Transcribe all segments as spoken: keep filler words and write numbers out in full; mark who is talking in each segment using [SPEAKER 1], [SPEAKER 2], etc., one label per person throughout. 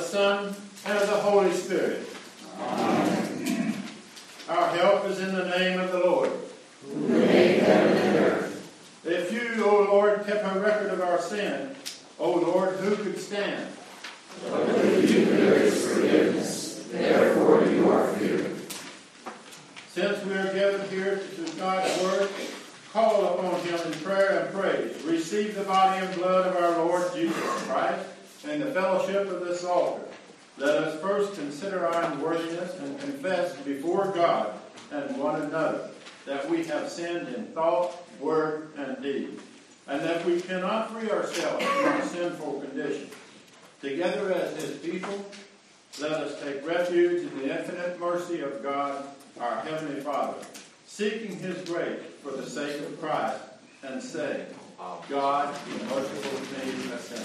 [SPEAKER 1] the Son, and of the Holy Spirit.
[SPEAKER 2] Amen.
[SPEAKER 1] Our help is in the name of the Lord,
[SPEAKER 2] who made heaven and earth.
[SPEAKER 1] If you, O Lord, kept a record of our sin, O Lord, who could stand?
[SPEAKER 2] But with you there is forgiveness, therefore you are feared.
[SPEAKER 1] Since we are gathered here to God's word, call upon him in prayer and praise. Receive the body and blood of our Lord Jesus Christ and the fellowship of this altar. Let us first consider our unworthiness and confess before God and one another that we have sinned in thought, word, and deed, and that we cannot free ourselves from our sinful condition. Together as his people, let us take refuge in the infinite mercy of God, our Heavenly Father, seeking his grace for the sake of Christ, and say, God, be merciful to me, a sinner.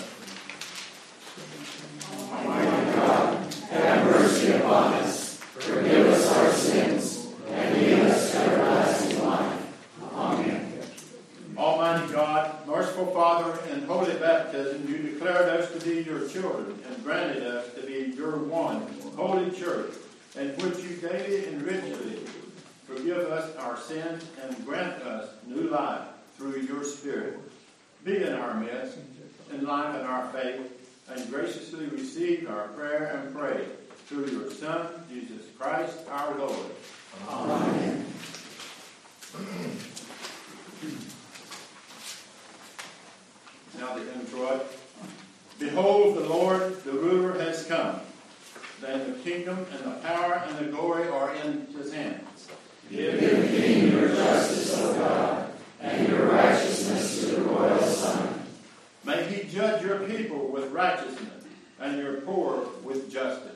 [SPEAKER 2] Almighty God, have mercy upon us, forgive us our sins, and lead us to everlasting life. Amen.
[SPEAKER 1] Almighty God, merciful Father, in holy baptism you declared us to be your children and granted us to be your one holy church, in which you daily and richly forgive us our sins and grant us new life through your Spirit. Be in our midst, enliven our faith, and graciously receive our prayer and praise through your Son, Jesus Christ, our Lord.
[SPEAKER 2] Amen.
[SPEAKER 1] Now the introit. Behold, the Lord, the ruler, has come. Then the kingdom and the power and the glory are in his hands.
[SPEAKER 2] Give the King your justice, O God, and your righteousness to the royal Son.
[SPEAKER 1] May he judge your people with righteousness and your poor with justice.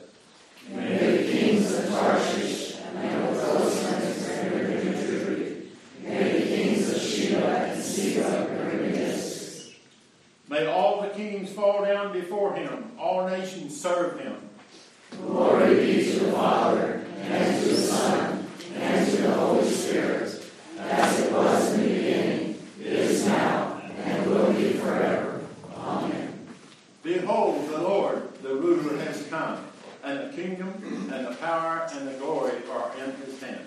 [SPEAKER 2] May the kings of Tarshish and of those lands render him tribute. May the kings of Sheba and Seba bring gifts.
[SPEAKER 1] May all the kings fall down before him, all nations serve him.
[SPEAKER 2] Glory be to the Father, and to the Son, and to the Holy Spirit, as it was in the beginning, is now, and will be forever. Amen.
[SPEAKER 1] Behold, the Lord, the ruler, has come, and the kingdom and the power and the glory are in his hand.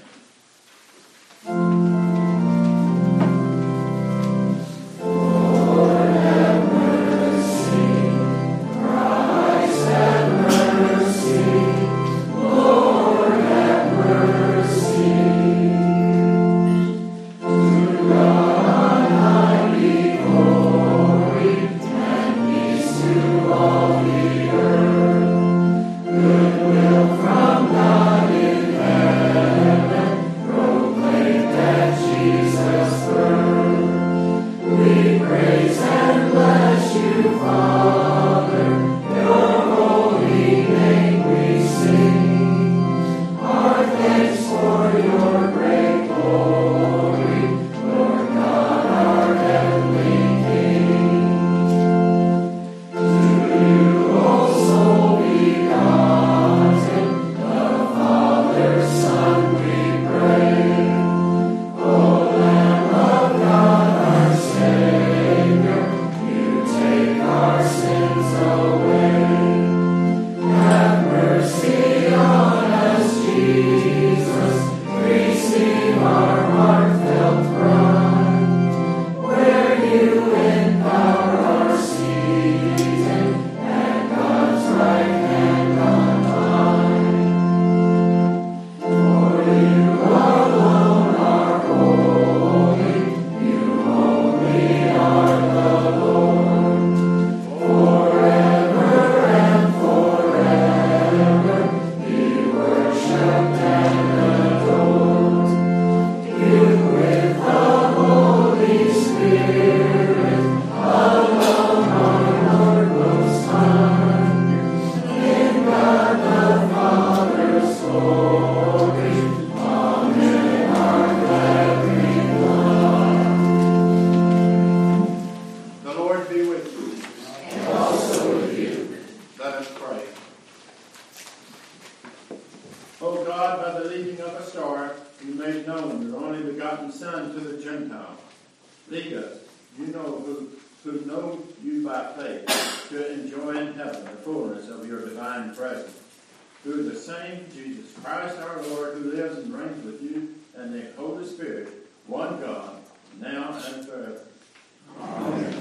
[SPEAKER 1] Lead us, you know who, who know you by faith, to enjoy in heaven the fullness of your divine presence. Through the same Jesus Christ our Lord, who lives and reigns with you and the Holy Spirit, one God, now and forever. Amen.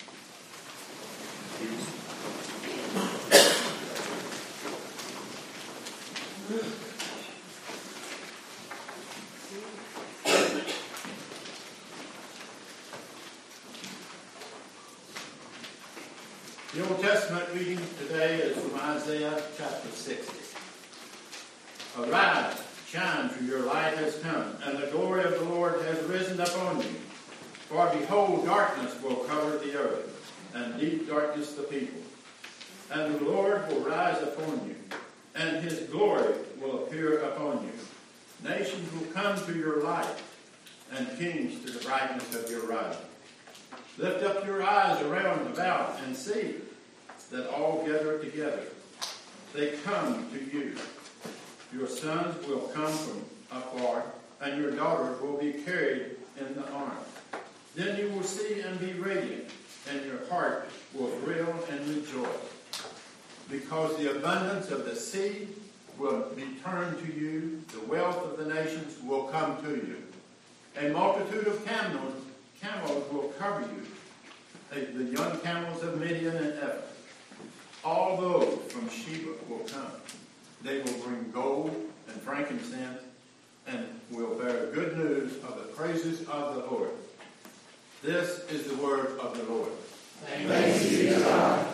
[SPEAKER 1] The Old Testament reading today is from Isaiah chapter sixty. Arise, shine, for your light has come, and the glory of the Lord has risen upon you. For behold, darkness will cover the earth, and deep darkness the people. And the Lord will rise upon you, and his glory will appear upon you. Nations will come to your light, and kings to the brightness of your rising. Lift up your eyes around about and see that all gather together. They come to you. Your sons will come from afar, and your daughters will be carried in the arms. Then you will see and be radiant, and your heart will thrill and rejoice. Because the abundance of the sea will be turned to you, the wealth of the nations will come to you. A multitude of camels, camels will cover you, the young camels of Midian and Ephah. All those from Sheba will come. They will bring gold and frankincense and will bear good news of the praises of the Lord. This is the word of the Lord.
[SPEAKER 2] Thanks be to God.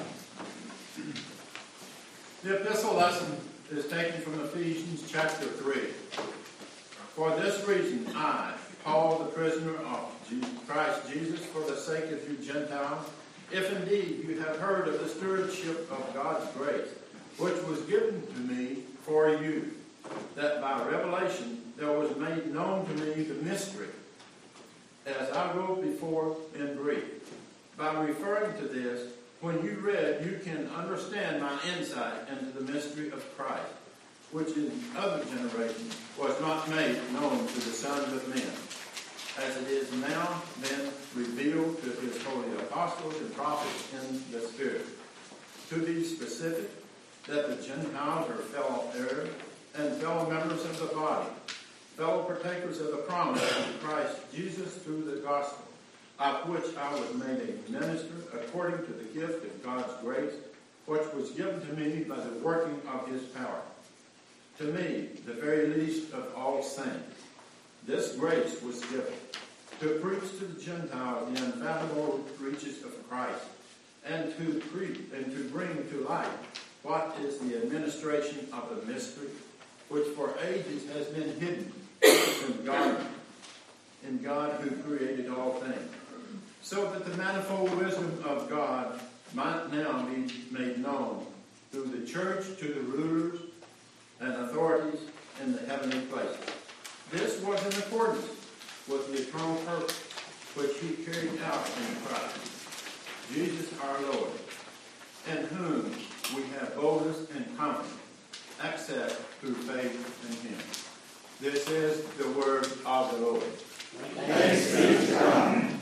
[SPEAKER 1] The epistle lesson is taken from Ephesians chapter three. For this reason, I, Paul, the prisoner of Christ Jesus, for the sake of you Gentiles, if indeed you have heard of the stewardship of God's grace, which was given to me for you, that by revelation there was made known to me the mystery, as I wrote before in brief. By referring to this, when you read, you can understand my insight into the mystery of Christ, which in other generations was not made known to the sons of men, as it is now been revealed to his holy apostles and prophets in the Spirit. To be specific, that the Gentiles are fellow heirs and fellow members of the body, fellow partakers of the promise of Christ Jesus through the gospel, of which I was made a minister according to the gift of God's grace, which was given to me by the working of his power. To me, the very least of all saints, this grace was given, to preach to the Gentiles the unfathomable riches of Christ, and to preach and to bring to light what is the administration of the mystery, which for ages has been hidden in God, in God who created all things, so that the manifold wisdom of God might now be made known through the church to the rulers and authorities in the heavenly places. This was in accordance with the eternal purpose which he carried out in Christ, Jesus our Lord, in whom we have boldness and confidence, access through faith in him. This is the word of the Lord.
[SPEAKER 2] Thanks be to God.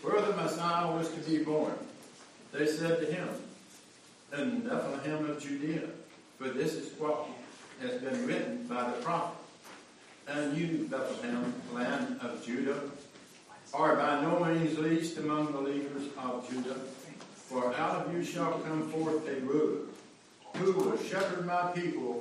[SPEAKER 1] where the Messiah was to be born. They said to him, in Bethlehem of Judea, for this is what has been written by the prophet. And you, Bethlehem, land of Judah, are by no means least among the leaders of Judah, for out of you shall come forth a ruler, who will shepherd my people,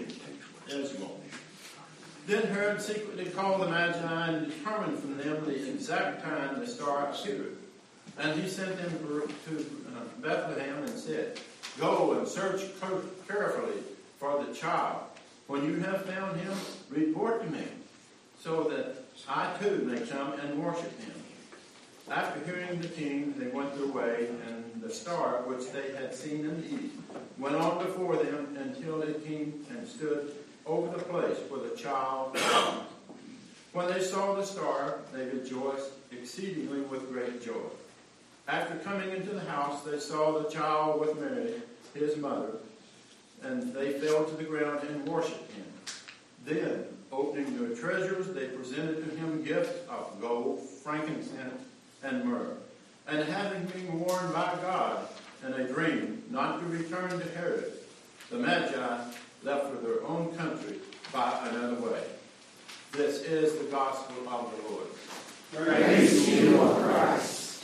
[SPEAKER 1] Israel. Then Herod secretly called the Magi and determined from them the exact time the star appeared. And he sent them to Bethlehem and said, go and search carefully for the child. When you have found him, report to me, so that I too may come and worship him. After hearing the king, they went their way, and the star, which they had seen in the east, went on before them until it came and stood over the place where the child was. When they saw the star, they rejoiced exceedingly with great joy. After coming into the house, they saw the child with Mary, his mother, and they fell to the ground and worshipped him. Then, opening their treasures, they presented to him gifts of gold, frankincense, and myrrh. And having been warned by God in a dream not to return to Herod, the Magi left for their own country by another way. This is the gospel of the Lord.
[SPEAKER 2] Praise to you, O Christ.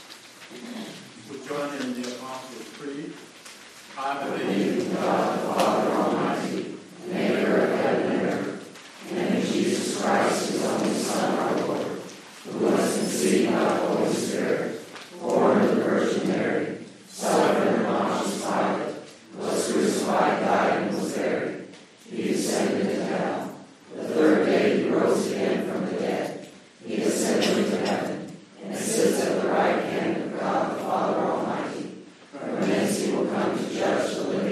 [SPEAKER 1] We join in the Apostles' Creed. I
[SPEAKER 2] believe in God the Father Almighty, maker of heaven and earth, and in Jesus Christ, his only Son, our Lord, who was conceived by the Holy Spirit, born of the Virgin Mary, suffered under Pontius Pilate, was crucified, died, and was buried. He descended into hell. The third day he rose again from the dead. He ascended into heaven, and sits at the right hand of God the Father Almighty. From thence he will come to judge the living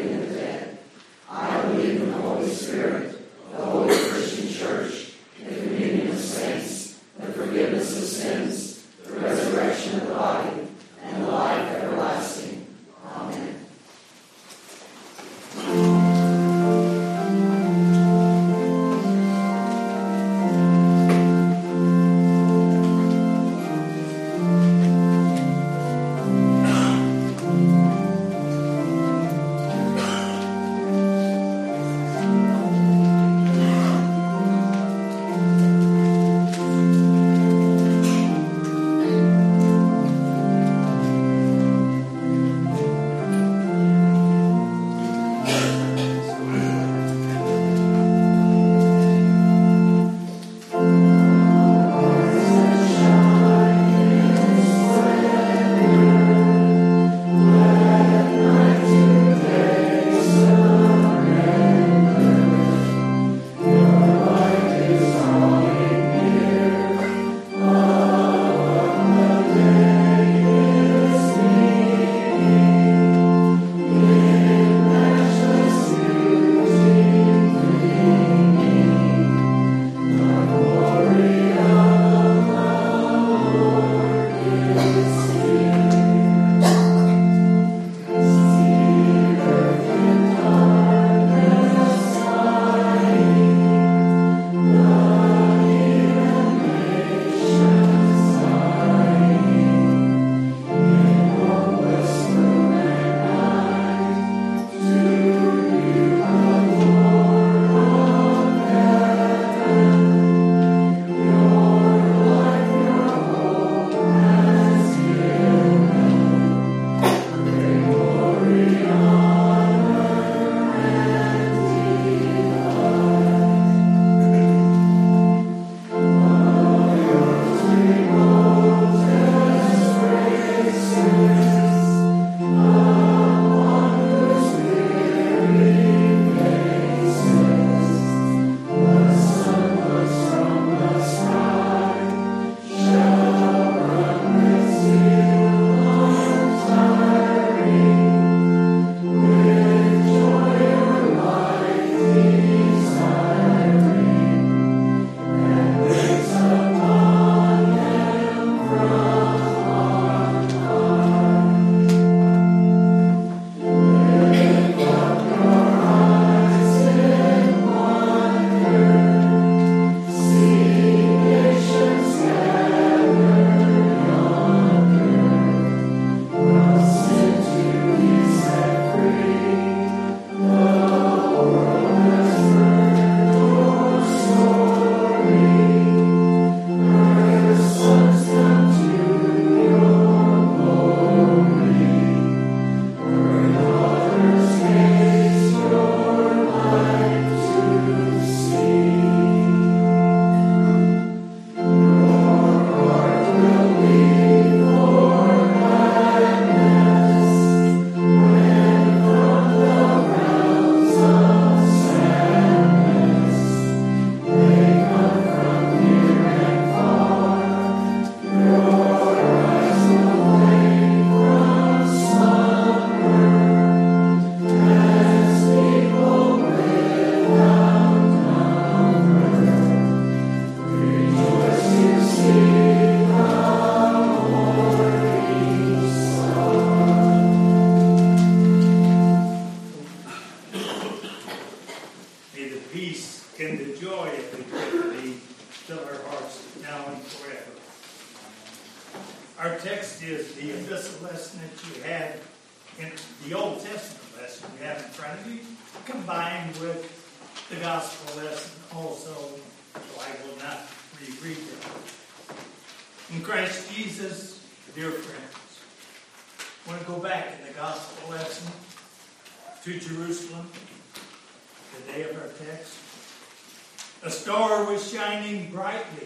[SPEAKER 3] the Old Testament lesson we have in front of you, combined with the gospel lesson also, so I will not reread them. In Christ Jesus, dear friends, I want to go back in the gospel lesson to Jerusalem, the day of our text. A star was shining brightly.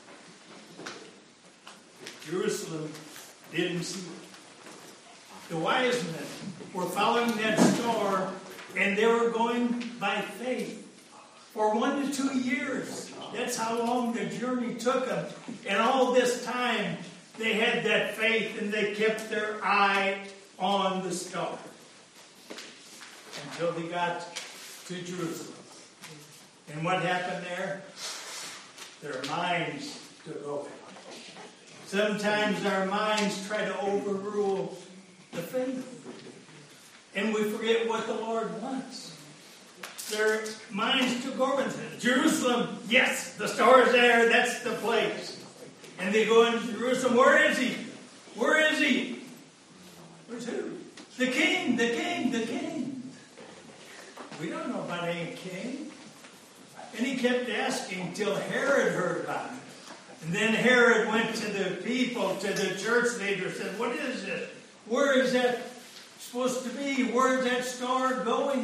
[SPEAKER 3] Jerusalem didn't see it. The wise men were following that star, and they were going by faith for one to two years. That's how long the journey took them. And all this time, they had that faith, and they kept their eye on the star until they got to Jerusalem. And what happened there? Their minds took over. Sometimes our minds try to overrule the faith. And we forget what the Lord wants. Their minds took over. Jerusalem, yes, the star is there. That's the place. And they go into Jerusalem. Where is he? Where is he? Where's who? The king, the king, the king. We don't know about any king. And he kept asking till Herod heard about it. And then Herod went to the people, to the church leaders, said, what is it? Where is that supposed to be? Where is that star going?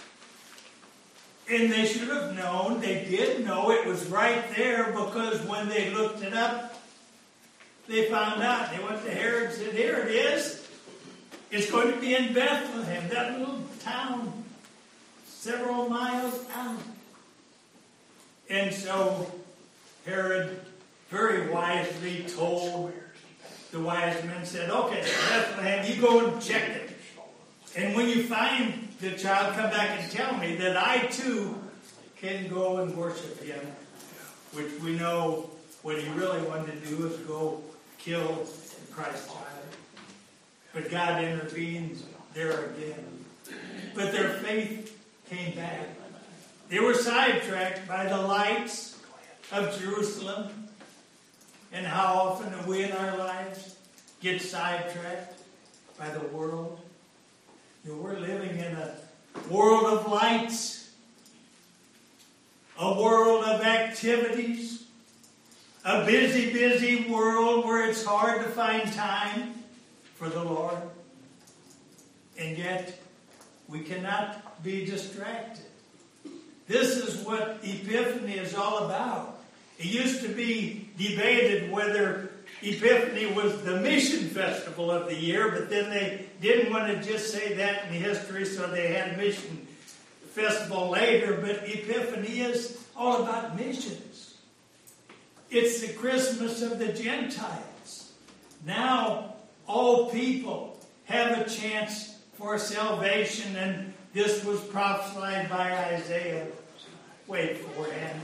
[SPEAKER 3] And they should have known. They did know it was right there, because when they looked it up, they found out. They went to Herod and said, here it is. It's going to be in Bethlehem, that little town several miles out. And so Herod very wisely told the wise men, said, okay, Bethlehem, you go and check it. And when you find the child, come back and tell me that I too can go and worship him. Which we know what he really wanted to do is go kill the Christ child. But God intervened there again. But their faith came back. They were sidetracked by the lights of Jerusalem. And how often do we in our lives get sidetracked by the world? You know, we're living in a world of lights, a world of activities, a busy, busy world where it's hard to find time for the Lord. And yet, we cannot be distracted. This is what Epiphany is all about. It used to be debated whether Epiphany was the mission festival of the year, but then they didn't want to just say that in history, so they had mission festival later. But Epiphany is all about missions. It's the Christmas of the Gentiles. Now, all people have a chance for salvation, and this was prophesied by Isaiah way beforehand.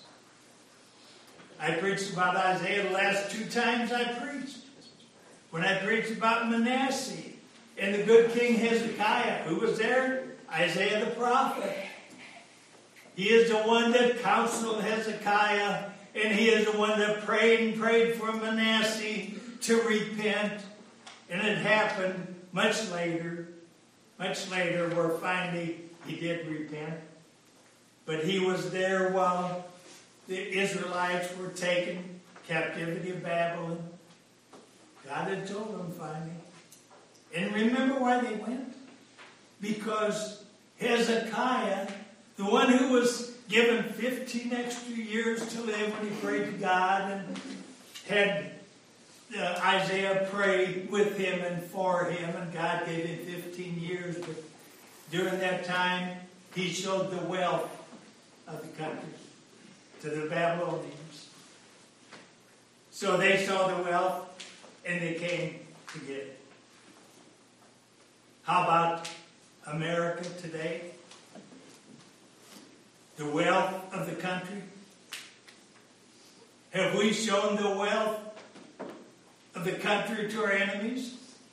[SPEAKER 3] I preached about Isaiah the last two times I preached. When I preached about Manasseh and the good King Hezekiah, who was there? Isaiah the prophet. He is the one that counseled Hezekiah, and he is the one that prayed and prayed for Manasseh to repent. And it happened much later, much later, where finally he did repent. But he was there while the Israelites were taken captivity of Babylon. God had told them finally. And remember why they went? Because Hezekiah, the one who was given fifteen extra years to live when he prayed to God and had uh, Isaiah pray with him and for him, and God gave him fifteen years. But during that time, he showed the wealth of the country to the Babylonians. So they saw the wealth and they came to get it. How about America today? The wealth of the country? Have we shown the wealth of the country to our enemies?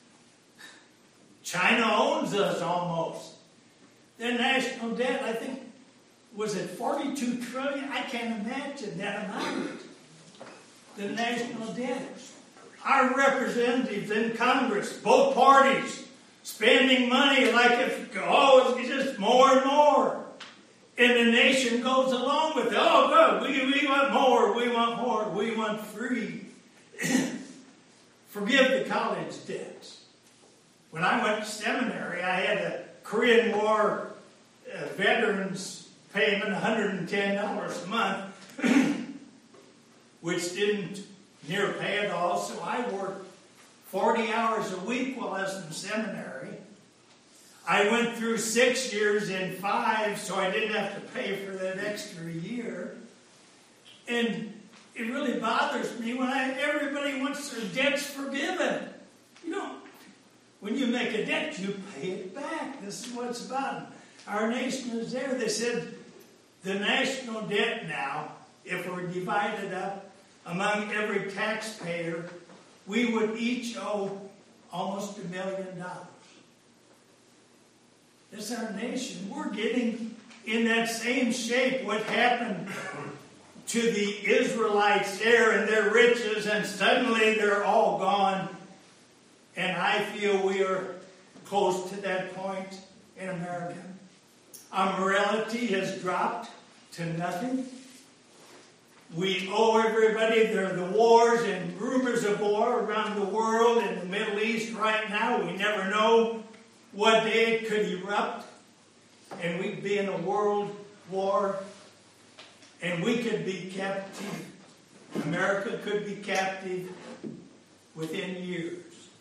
[SPEAKER 3] China owns us almost. Their national debt, I think, was it forty-two trillion? I can't imagine that amount. The national debt. Our representatives in Congress, both parties, spending money like if, oh, it's just more and more. And the nation goes along with it. Oh, good, we, we want more, we want more, we want free. Forgive the college debts. When I went to seminary, I had a Korean War uh, veterans payment, one hundred ten dollars a month, which didn't near pay it all, so I worked forty hours a week while I was in seminary. I went through six years in five, so I didn't have to pay for that extra year. And it really bothers me when I, everybody wants their debts forgiven. You know, when you make a debt, you pay it back. This is what it's about. Our nation is there. They said the national debt now, if we're divided up among every taxpayer, we would each owe almost a million dollars. That's our nation. We're getting in that same shape what happened to the Israelites there and their riches, and suddenly they're all gone. And I feel we are close to that point in America. Our morality has dropped to nothing. We owe everybody. There are the wars and rumors of war around the world in the Middle East right now. We never know what day it could erupt, and we'd be in a world war, and we could be captive. America could be captive within years.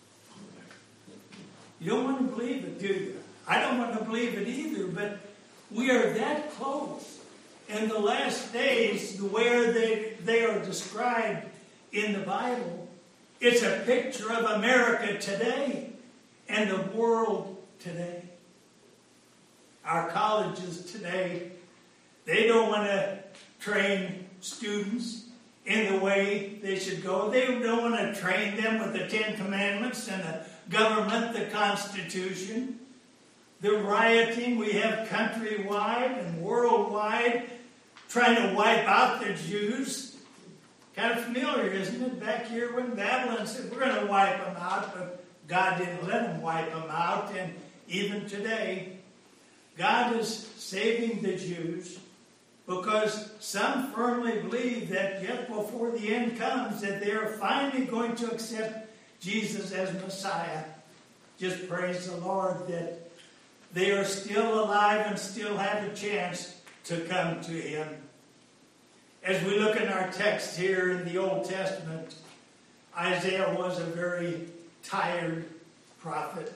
[SPEAKER 3] You don't want to believe it, do you? I don't want to believe it either, but we are that close. In the last days, the way they, they are described in the Bible, it's a picture of America today and the world today. Our colleges today, they don't want to train students in the way they should go. They don't want to train them with the Ten Commandments and the government, the Constitution. The rioting we have countrywide and worldwide, trying to wipe out the Jews. Kind of familiar, isn't it? Back here when Babylon said, we're going to wipe them out, but God didn't let them wipe them out. And even today, God is saving the Jews because some firmly believe that yet before the end comes, that they are finally going to accept Jesus as Messiah. Just praise the Lord that they are still alive and still have a chance to come to Him. As we look in our text here in the Old Testament, Isaiah was a very tired prophet.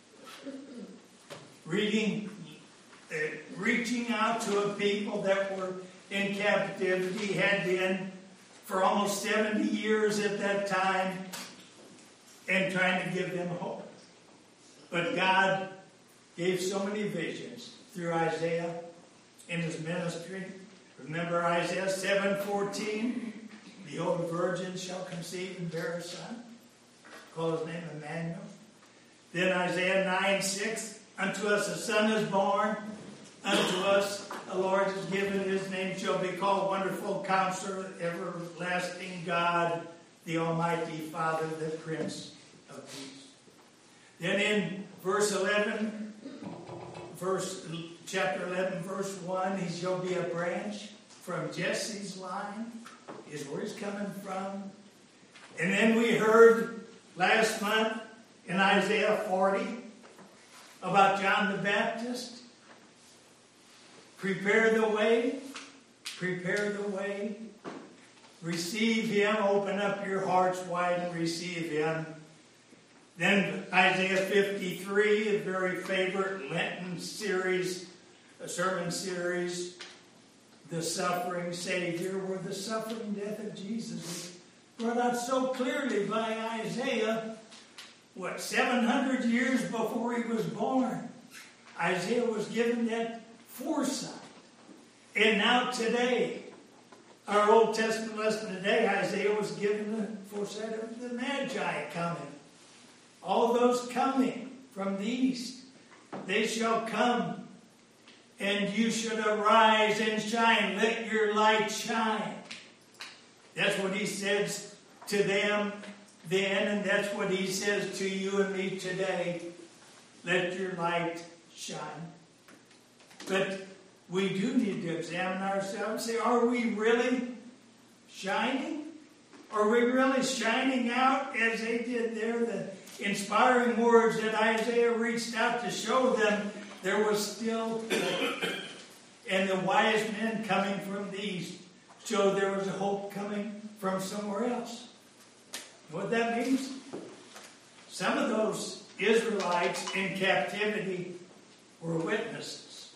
[SPEAKER 3] Reading, uh, reaching out to a people that were in captivity, had been for almost seventy years at that time, and trying to give them hope. But God gave so many visions through Isaiah in his ministry. Remember Isaiah seven fourteen? Behold, a virgin shall conceive and bear a son. Call his name Emmanuel. Then Isaiah nine six. Unto us a son is born. Unto us a Lord is given. His name shall be called Wonderful Counselor, Everlasting God, the Almighty Father, the Prince of Peace. Then in verse eleven, verse chapter eleven, verse one, he shall be a branch from Jesse's line, is where he's coming from. And then we heard last month in Isaiah forty about John the Baptist. Prepare the way, prepare the way. Receive him, open up your hearts wide and receive him. Then Isaiah fifty-three, a very favorite Lenten series, a sermon series, the suffering Savior, where the suffering death of Jesus is brought out so clearly by Isaiah, what, seven hundred years before he was born. Isaiah was given that foresight. And now today, our Old Testament lesson today, Isaiah was given the foresight of the Magi coming. All those coming from the east, they shall come, and you should arise and shine. Let your light shine. That's what he says to them then, and that's what he says to you and me today. let your light shine. But we do need to examine ourselves and say, are we really shining? Are we really shining out as they did there? The inspiring words that Isaiah reached out to show them there was still hope. And the wise men coming from the east showed there was a hope coming from somewhere else. You know what that means? Some of those Israelites in captivity were witnesses.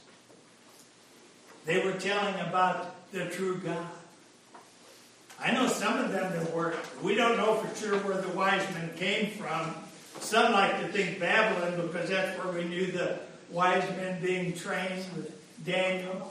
[SPEAKER 3] They were telling about the true God. I know some of them that were, we don't know for sure where the wise men came from. Some like to think Babylon because that's where we knew the wise men being trained with Daniel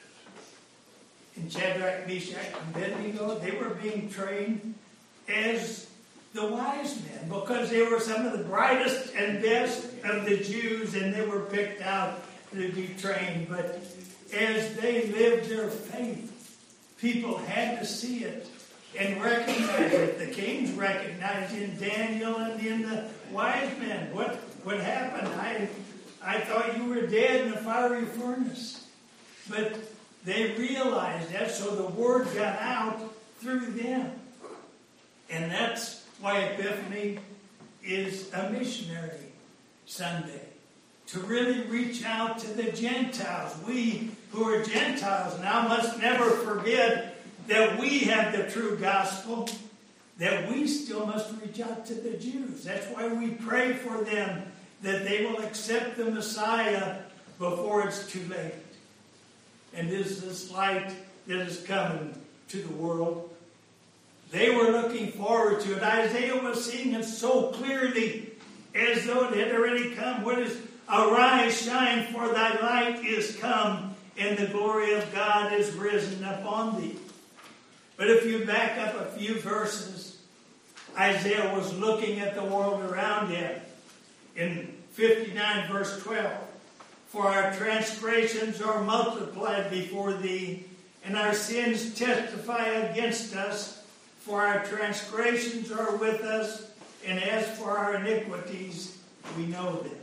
[SPEAKER 3] and Shadrach, Meshach, and Abednego. They were being trained as the wise men because they were some of the brightest and best of the Jews, and they were picked out to be trained. But as they lived their faith, people had to see it and recognize it. The kings recognized in Daniel and in the wise men. What what happened? I I thought you were dead in the fiery furnace. But they realized that, so the word got out through them. And that's why Epiphany is a missionary Sunday. To really reach out to the Gentiles. We who are Gentiles now must never forget that we have the true gospel, that we still must reach out to the Jews. That's why we pray for them, that they will accept the Messiah before it's too late. And is this light that is coming to the world? They were looking forward to it. Isaiah was seeing it so clearly, as though it had already come. What is, arise, shine, for thy light is come, and the glory of God is risen upon thee. But if you back up a few verses, Isaiah was looking at the world around him. In fifty-nine verse twelve, for our transgressions are multiplied before thee, and our sins testify against us. For our transgressions are with us, and as for our iniquities, we know them.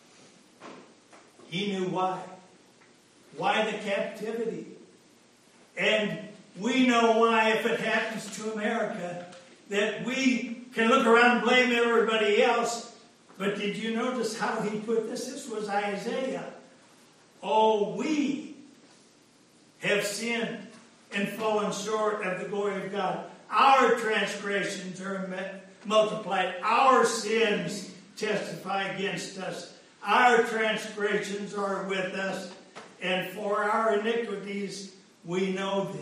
[SPEAKER 3] He knew why. Why the captivity? And we know why, if it happens to America, that we can look around and blame everybody else. But did you notice how he put this? This was Isaiah. Oh, we have sinned and fallen short of the glory of God. Our transgressions are multiplied. Our sins testify against us. Our transgressions are with us. And for our iniquities, we know them.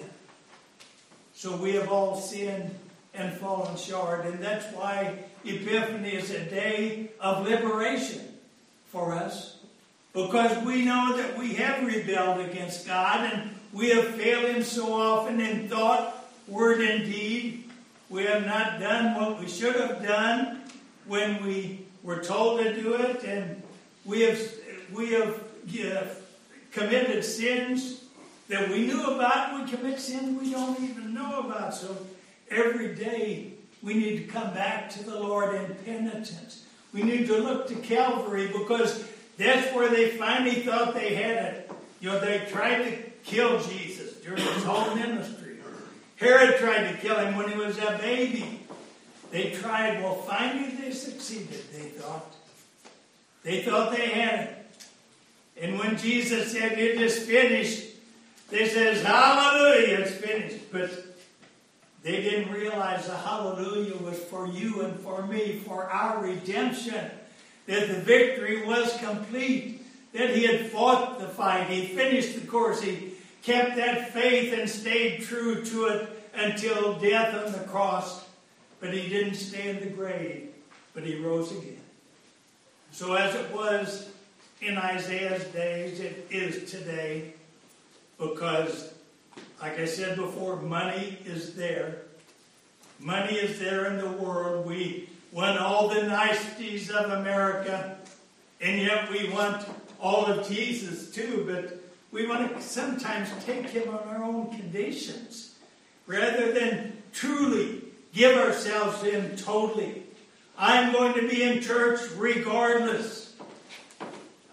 [SPEAKER 3] So we have all sinned and fallen short. And that's why Epiphany is a day of liberation for us. Because we know that we have rebelled against God and we have failed Him so often in thought, word, and deed. We have not done what we should have done when we were told to do it. And we have, we have yeah, committed sins that we knew about. We commit sin we don't even know about. So every day we need to come back to the Lord in penitence. We need to look to Calvary because that's where they finally thought they had it. You know, they tried to kill Jesus during His whole ministry. Herod tried to kill Him when He was a baby. They tried. Well, finally they succeeded, they thought. They thought they had it. And when Jesus said, it is finished, they says, hallelujah, it's finished. But they didn't realize the hallelujah was for you and for me, for our redemption. That the victory was complete. That He had fought the fight. He finished the course. He kept that faith and stayed true to it until death on the cross. But He didn't stay in the grave, but He rose again. So as it was in Isaiah's days, it is today. Because, like I said before, money is there. Money is there in the world. We want all the niceties of America, and yet we want all of Jesus too. But we want to sometimes take Him on our own conditions, rather than truly give ourselves to Him totally. I'm going to be in church regardless.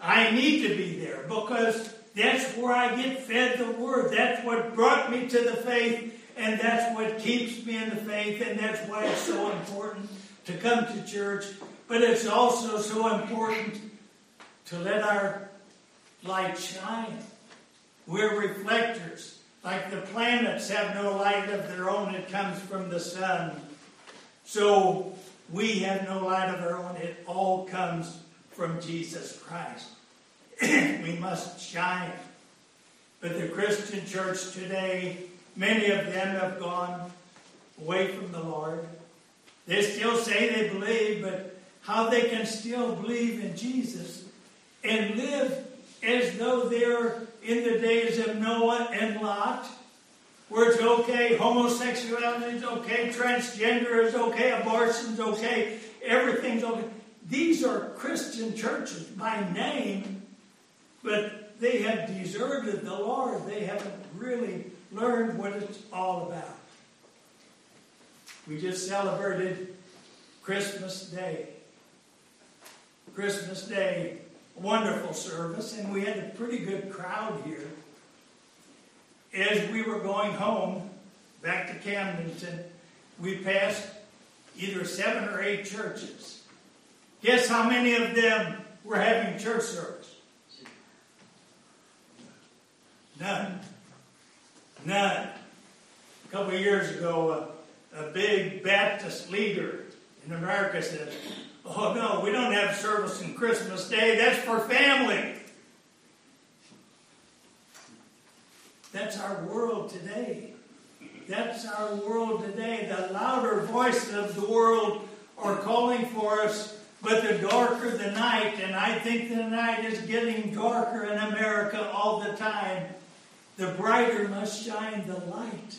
[SPEAKER 3] I need to be there because that's where I get fed the Word. That's what brought me to the faith, and that's what keeps me in the faith, and that's why it's so important to come to church. But it's also so important to let our light shine. We're reflectors. Like the planets have no light of their own. It comes from the sun. So we have no light of our own. It all comes from Jesus Christ. We must shine. But the Christian church today, many of them have gone away from the Lord. They still say they believe, but how they can still believe in Jesus and live as though they're in the days of Noah and Lot, where it's okay, homosexuality is okay, transgender is okay, abortion is okay, everything's okay. These are Christian churches by name, but they have deserted the Lord. They haven't really learned what it's all about. We just celebrated Christmas Day. Christmas Day, wonderful service, and we had a pretty good crowd here. As we were going home, back to Camdenton, we passed either seven or eight churches. Guess how many of them were having church service? None. None. A couple of years ago, a, a big Baptist leader in America said, "Oh no, we don't have service on Christmas Day. That's for family." That's our world today. That's our world today. The louder voices of the world are calling for us, but the darker the night, and I think the night is getting darker in America all the time, the brighter must shine the light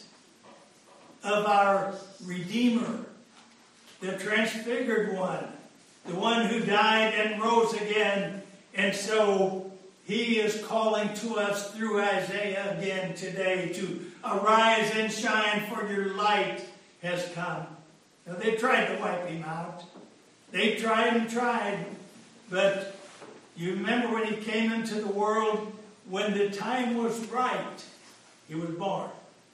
[SPEAKER 3] of our Redeemer, the transfigured one, the one who died and rose again. And so he is calling to us through Isaiah again today to arise and shine, for your light has come. Now, they tried to wipe him out. They tried and tried. But you remember when he came into the world, when the time was right, he was born.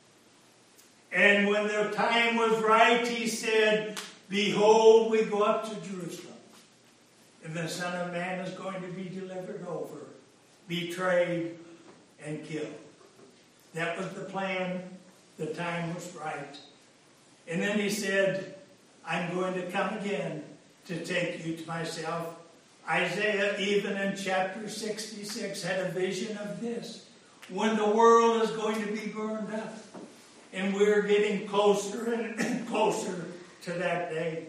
[SPEAKER 3] And when the time was right, he said, "Behold, we go up to Jerusalem, and the Son of Man is going to be delivered over, betrayed, and killed." That was the plan. The time was right. And then he said, "I'm going to come again to take you to myself." Isaiah, even in chapter sixty-six, had a vision of this. When the world is going to be burned up. And we're getting closer and closer to that day.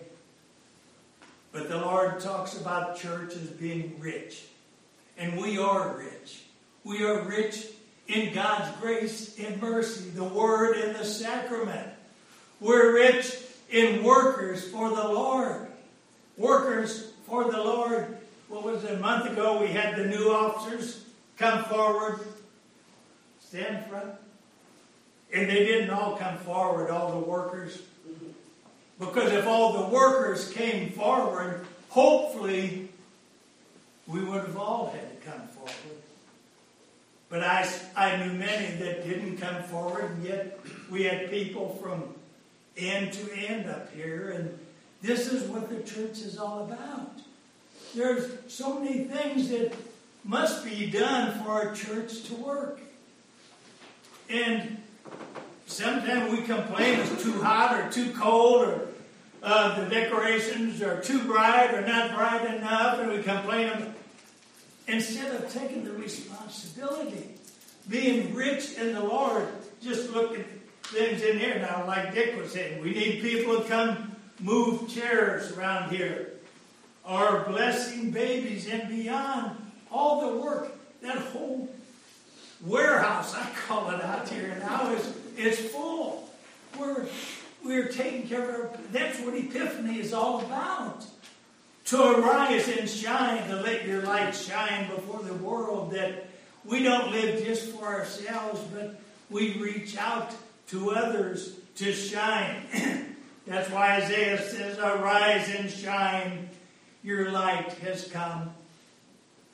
[SPEAKER 3] But the Lord talks about church as being rich. And we are rich. We are rich in God's grace and mercy, the Word and the sacrament. We're rich in workers for the Lord. Workers for the Lord. What was it, a month ago we had the new officers come forward, stand front. And they didn't all come forward, all the workers. Because if all the workers came forward, hopefully we would have all had to come forward. But I, I knew many that didn't come forward, and yet we had people from end to end up here. And this is what the church is all about. There's so many things that must be done for our church to work. And sometimes we complain it's too hot or too cold, or uh, the decorations are too bright or not bright enough, and we complain about, instead of taking the responsibility, being rich in the Lord. Just look at things in here now, like Dick was saying. We need people to come move chairs around here, or blessing babies, and beyond all the work. That whole warehouse, I call it out here now, is, is full. We're, we're taking care of, that's what Epiphany is all about. To arise and shine, to let your light shine before the world, that we don't live just for ourselves, but we reach out to others to shine. That's why Isaiah says, "Arise and shine, your light has come."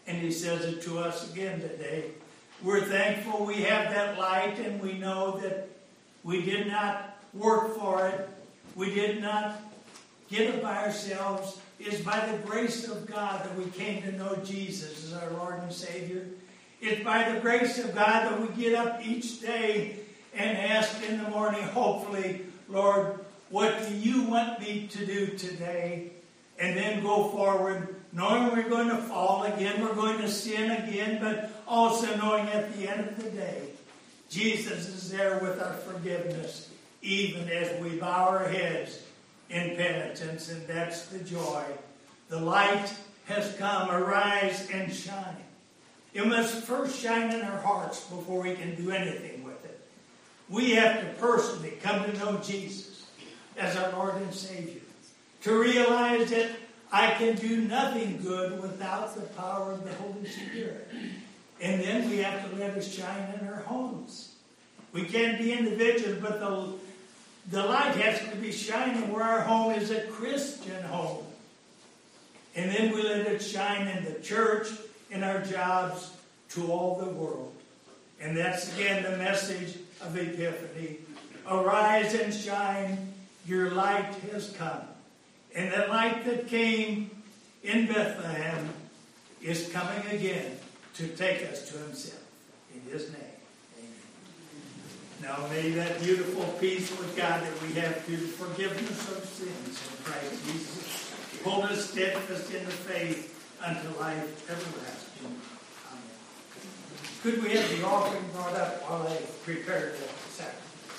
[SPEAKER 3] And he says it to us again today. We're thankful we have that light, and we know that we did not work for it. We did not get it by ourselves. It's by the grace of God that we came to know Jesus as our Lord and Savior. It's by the grace of God that we get up each day and ask in the morning, hopefully, Lord, what do you want me to do today? And then go forward, knowing we're going to fall again, we're going to sin again, but also knowing at the end of the day, Jesus is there with our forgiveness, even as we bow our heads in penitence, and that's the joy. The light has come. Arise and shine. It must first shine in our hearts before we can do anything with it. We have to personally come to know Jesus as our Lord and Savior, to realize that I can do nothing good without the power of the Holy Spirit. And then we have to let it shine in our homes. We can't be individuals, but the, the light has to be shining where our home is a Christian home. And then we let it shine in the church, in our jobs, to all the world. And that's again the message of Epiphany. Arise and shine, your light has come. And the light that came in Bethlehem is coming again to take us to himself. In his name, amen. Now may that beautiful peace with God that we have through the forgiveness of sins in Christ Jesus hold us steadfast in the faith unto life everlasting. Amen. Could we have the offering brought up while I prepare the sacrament?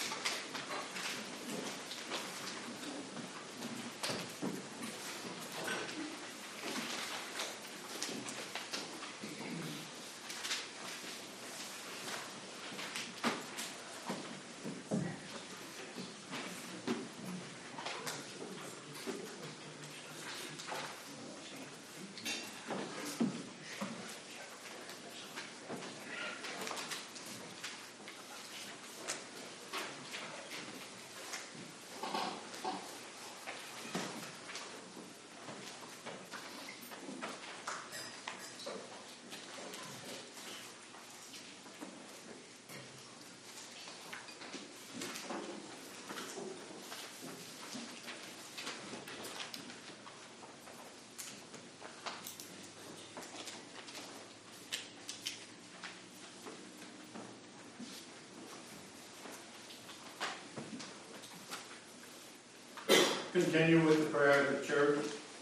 [SPEAKER 1] Continue with the prayer of the church.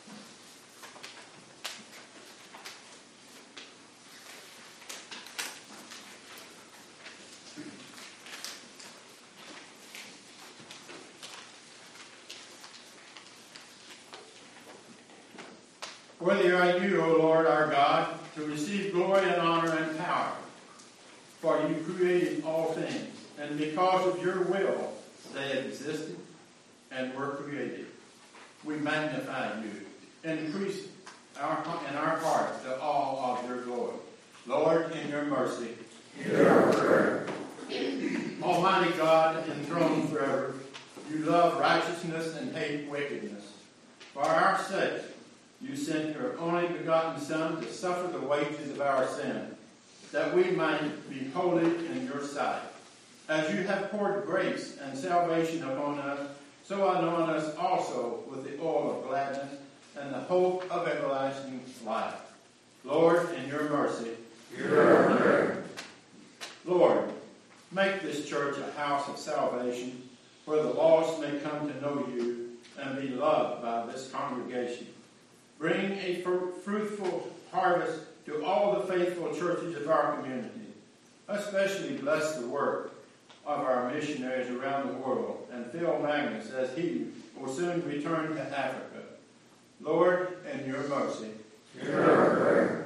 [SPEAKER 1] Worthy are you, O Lord our God, to receive glory and honor and power. For you created all things, and because of your will they existed and were created. We magnify you. Increase our, in our hearts the awe of your glory. Lord, in your mercy,
[SPEAKER 2] hear our prayer.
[SPEAKER 1] Almighty God, enthroned forever, you love righteousness and hate wickedness. For our sake, you sent your only begotten Son to suffer the wages of our sin, that we might be holy in your sight. As you have poured grace and salvation upon us, so anoint us also with the oil of gladness and the hope of everlasting life. Lord, in your mercy,
[SPEAKER 2] hear our prayer.
[SPEAKER 1] Lord, make this church a house of salvation, where the lost may come to know you and be loved by this congregation. Bring a fr- fruitful harvest to all the faithful churches of our community. Especially bless the work of our missionaries around the world, and Phil Magnus as he will soon return to Africa. Lord, in your mercy,
[SPEAKER 2] hear our prayer.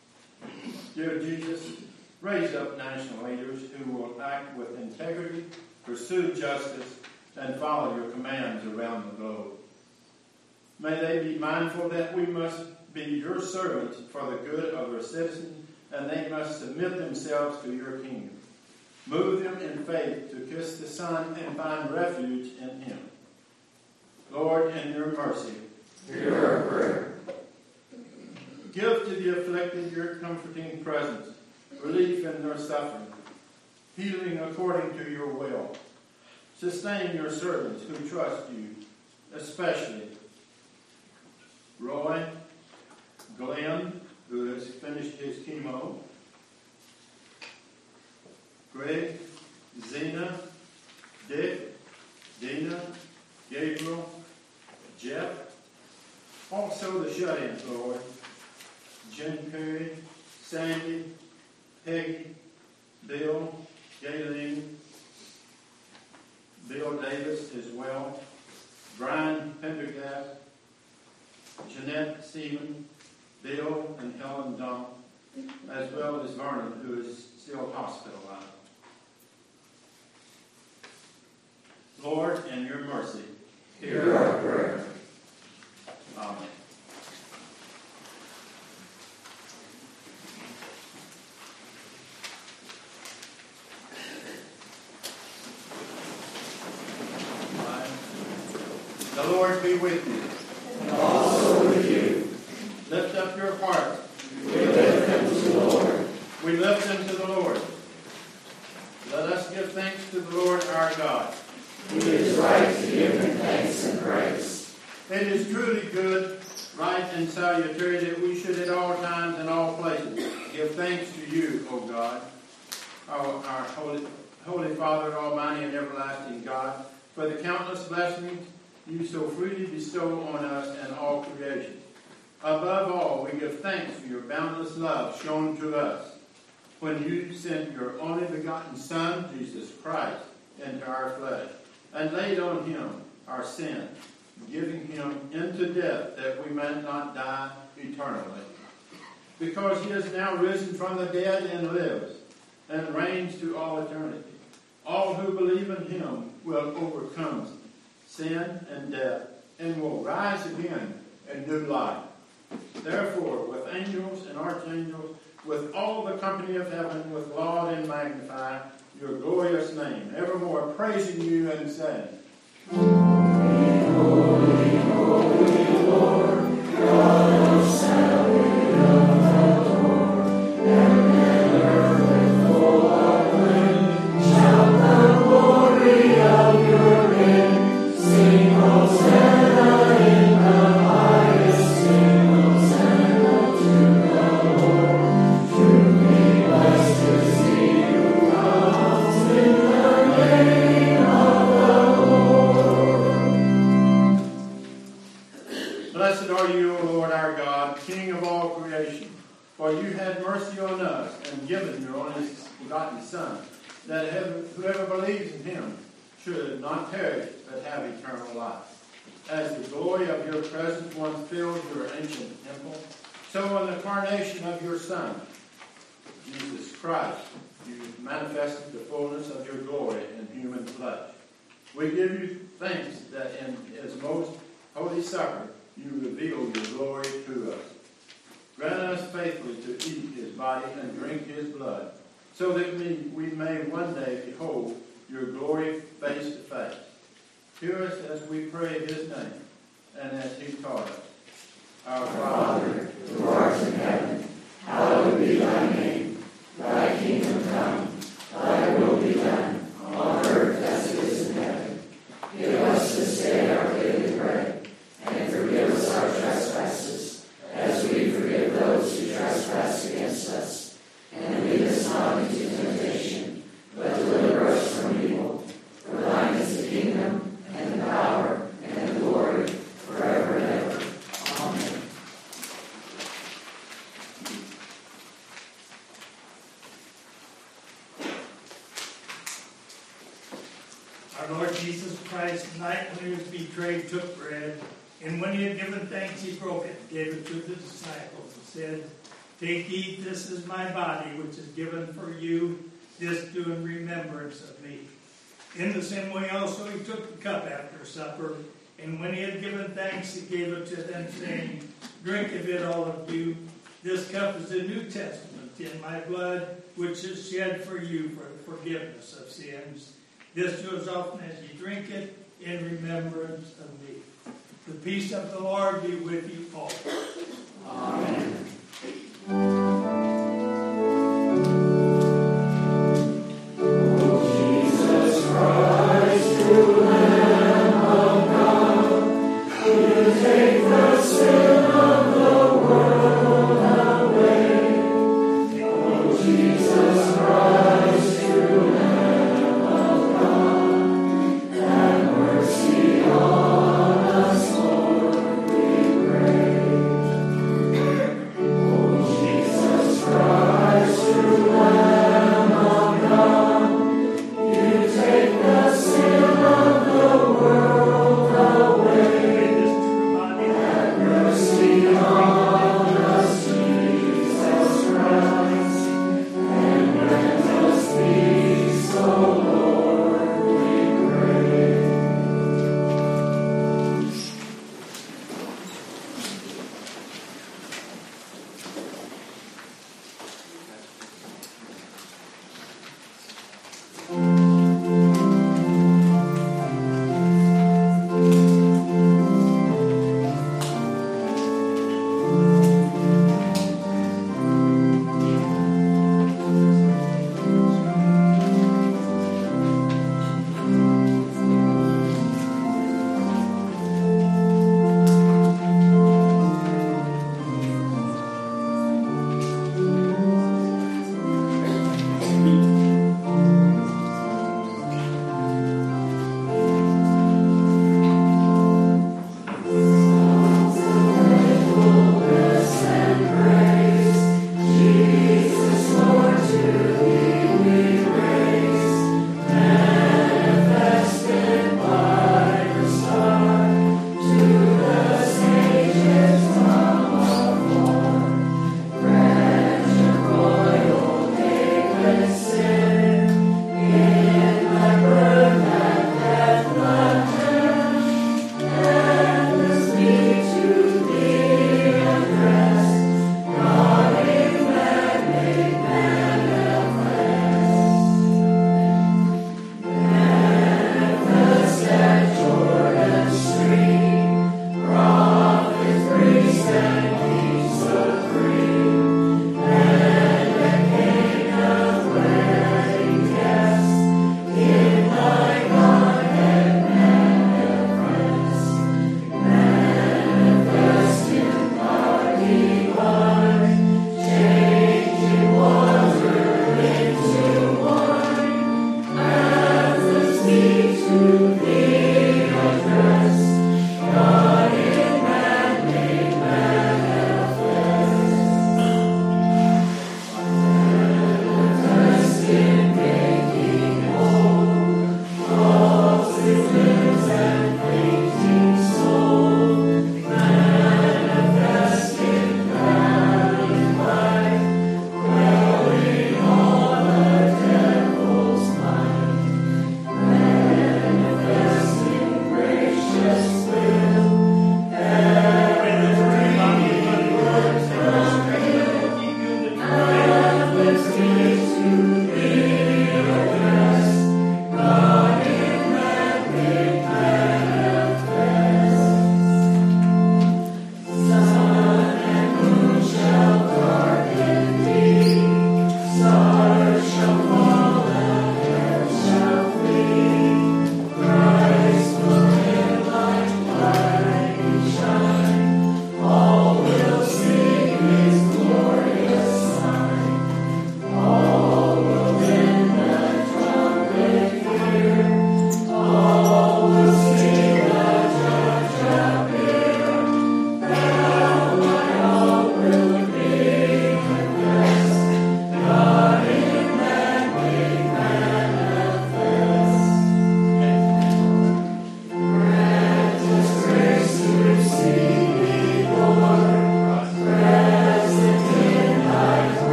[SPEAKER 1] Dear Jesus, raise up national leaders who will act with integrity, pursue justice, and follow your commands around the globe. May they be mindful that we must be your servants for the good of our citizens, and they must submit themselves to your kingdom. Move them in faith to kiss the Son and find refuge in him. Lord, in your mercy,
[SPEAKER 2] hear our prayer.
[SPEAKER 1] Give to the afflicted your comforting presence, relief in their suffering, healing according to your will. Sustain your servants who trust you, especially Roy, Glenn, who has finished his chemo, Greg, Zena, Dick, Dina, Gabriel, Jeff, also the shut-ins, Lord, Jen Perry, Sandy, Peggy, Bill, Gayleen, Bill Davis as well, Brian Pendergast, Jeanette Seaman, Bill and Helen Dunn, as well as Vernon, who is still hospitalized. Lord, in your mercy, hear our prayer. Amen. The Lord be with you.
[SPEAKER 2] And also with you.
[SPEAKER 1] Lift up your hearts.
[SPEAKER 2] We lift them to the Lord.
[SPEAKER 1] We lift them to the Lord. Let us give thanks to the Lord our God.
[SPEAKER 2] It is right to give him thanks and praise.
[SPEAKER 1] It is truly good, right, and salutary that we should at all times and all places give thanks to you, O God, our, our Holy, Holy Father, Almighty and everlasting God, for the countless blessings you so freely bestow on us and all creation. Above all, we give thanks for your boundless love shown to us when you sent your only begotten Son, Jesus Christ, into our flesh, and laid on him our sin, giving him into death that we might not die eternally. Because he is now risen from the dead and lives, and reigns to all eternity. All who believe in him will overcome sin and death, and will rise again in new life. Therefore, with angels and archangels, with all the company of heaven, with laud and magnify your glorious name, evermore praising you and saying, Holy, holy, holy, Lord, God of salvation of the Lord, heaven and earth and full of rain, shout the glory of your name, sing Hosanna in the highest, sing Hosanna to the Lord, truly blessed is he who comes in the name of the Lord. Blessed are you, O Lord our God, King of all creation, for you had mercy on us and given your only begotten Son, that whoever believes in him should not perish but have eternal life. As the glory of your presence once filled your ancient temple, so in the incarnation of your Son, Jesus Christ, you manifested the fullness of your glory in human flesh. We give you thanks that in his most holy supper you reveal your glory to us. Grant us faithfully to eat his body and drink his blood, so that we, we may one day behold your glory face to face. Hear us as we pray his name, and as he taught us. Our Father, who art in heaven, hallowed be thy name. Thy kingdom come, thy will be done, on earth as it is in heaven. Give us this day our daily bread, and forgive us our trespasses, as we forgive those who trespass against us. And lead us not into temptation, but deliver us from evil. For thine is the kingdom, and the power, and the glory, forever and ever. Amen.
[SPEAKER 3] Our Lord Jesus Christ, the night when he was betrayed, took bread, and when he had given thanks, he broke it, gave it to the disciples, and said, Take, eat, this is my body, which is given for you. This do in remembrance of me. In the same way also he took the cup after supper, and when he had given thanks, he gave it to them, saying, Drink of it, all of you. This cup is the New Testament in my blood, which is shed for you for the forgiveness of sins. This do as often as you drink it in remembrance of me. The peace of the Lord be with you all.
[SPEAKER 2] Amen. Jesus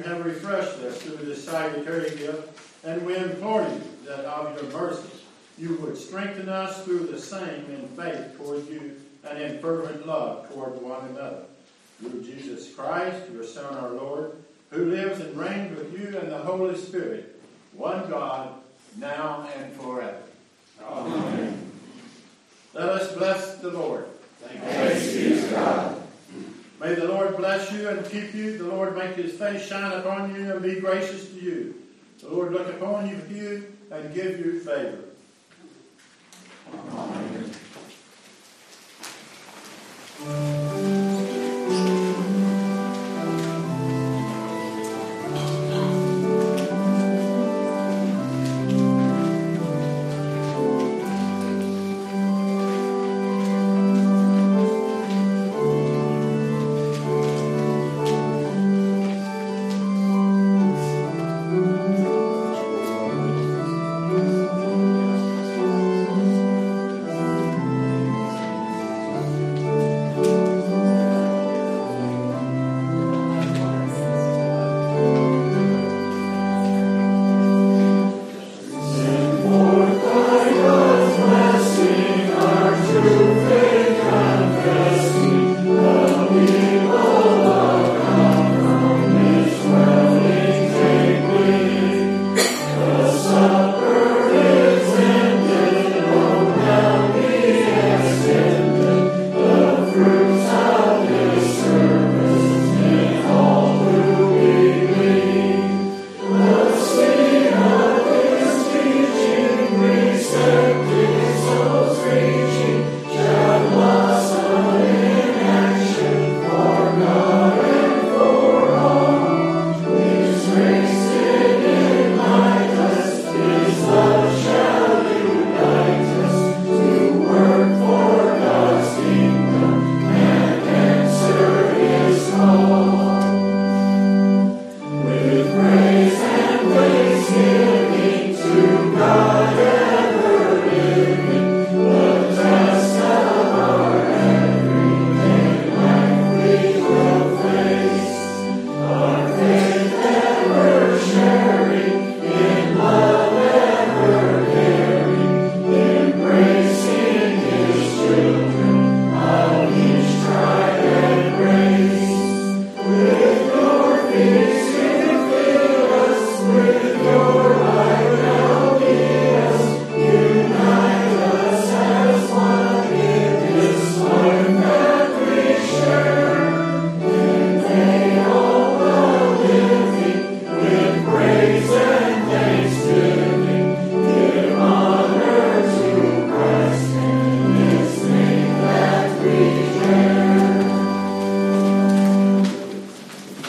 [SPEAKER 1] have refreshed us through this salutary gift, and we implore you that of your mercies you would strengthen us through the same in faith toward you and in fervent love toward one another. Through Jesus Christ, your Son, our Lord, who lives and reigns with you and the Holy Spirit, one God, now and forever. Amen. Let us bless the Lord.
[SPEAKER 2] Thanks be to God.
[SPEAKER 1] May the Lord bless you and keep you. The Lord make his face shine upon you and be gracious to you. The Lord look upon you, you and give you favor. Amen.